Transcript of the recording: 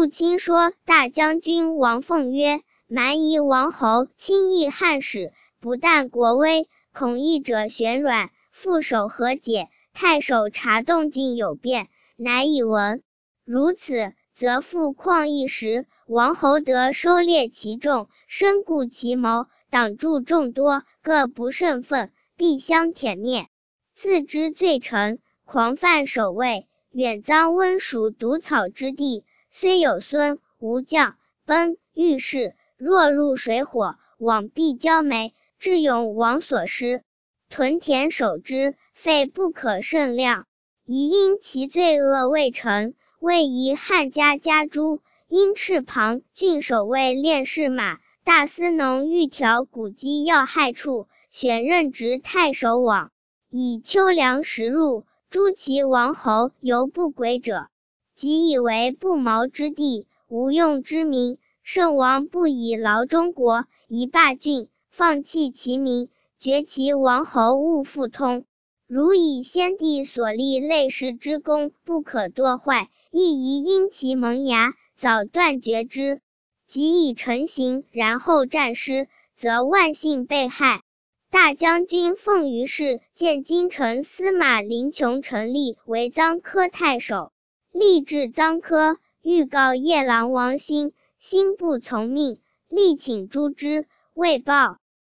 父亲说大将军王凤曰：蛮夷王侯轻易汉使，不但国威，恐义者旋软，副手和解，太守察动静有变，乃以闻。如此，则复旷一时，王侯得收猎其众，深固其谋，挡住众多，各不胜愤，必相殄灭。自知罪臣，狂犯守卫，远臧温属毒草之地，虽有孙无将，奔御士，若入水火，往必焦煤，智勇王所失。屯田守之，费不可胜量。宜因其罪恶未成，位移汉家家诸，因赤庞郡守卫练士马，大司农欲调古畿要害处，选任职太守往。以秋粮食入，诸其王侯犹不归者，即以为不毛之地，无用之民。圣王不以劳中国，以霸郡，放弃其民，绝其王侯勿复通。如以先帝所立类世之功不可堕坏，亦宜因其萌芽，早断绝之。即以成形，然后战失，则万姓被害。大将军奉于是见京城司马林琼成立为臧科太守，立至臧科，欲告夜郎王欣，欣不从命，力请诛之，未报。